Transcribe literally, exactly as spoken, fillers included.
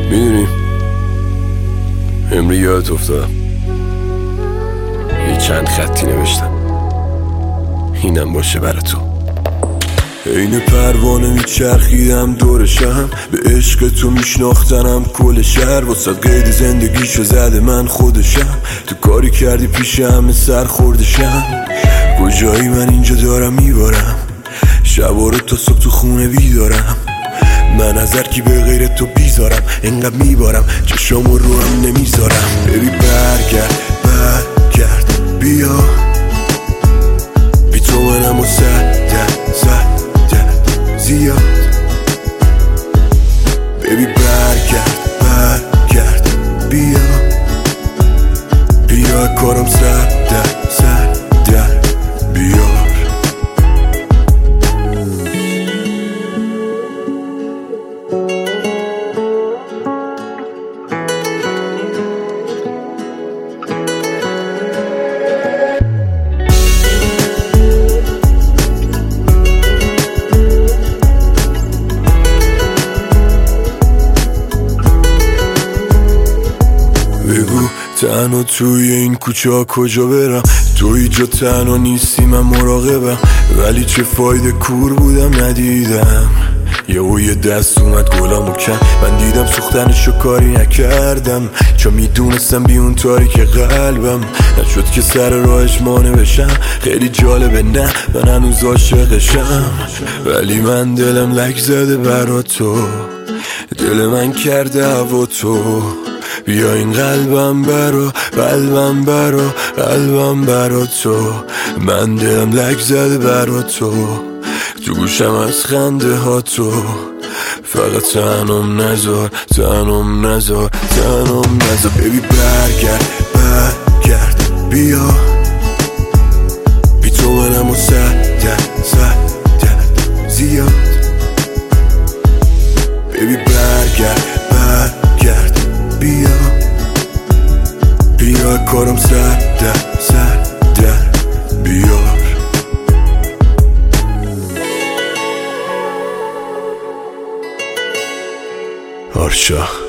میدونی امری یادت افتادم یه چند خطی نوشتم اینم باشه برا تو. این پروانه میچرخیدم دورشم، به عشق تو میشناختنم کل شهر، واسه قید زندگیشو زده من خودشم، تو کاری کردی پیش همه سر خوردشم. کجایی من اینجا دارم میبارم، شبا رو تا صبح تو خونه بیدارم، من از هر کی به غیر تو بیزارم، انقدر میبارم چشامو رو هم نمیذارم. ببی برگرد برگرد بیا، بی تو منم و سردر سردر زیاد. ببی برگرد برگرد بیا، بیا کارم سردر سردر بیار. بگو تنها توی این کوچه ها کجا برم، توی جا تنها نیستی من مراقبم، ولی چه فایده کور بودم ندیدم. یهو یه دست اومد گلامو کن، من دیدم سوختنشو کاری نکردم، چون میدونستم بی اون تاریک قلبم نشد که سر راهش مانع بشم. خیلی جالبه نه من هنوز عاشقشم، ولی من دلم لک زده برا تو، دل من کرده هوا تو. بیا این قلبم برا قلبم برا قلبم برا تو، من دلم لک زده برا تو، تو گوشم از خنده ها تو، فقط تنم نزار تنم نزار تنم نزار. ببی برگرد برگرد بیا، بی تو منم و سردر سردر زیاد. ببی برگرد برگرد بیا، بیا کارم سردر سردر بیار. آرشا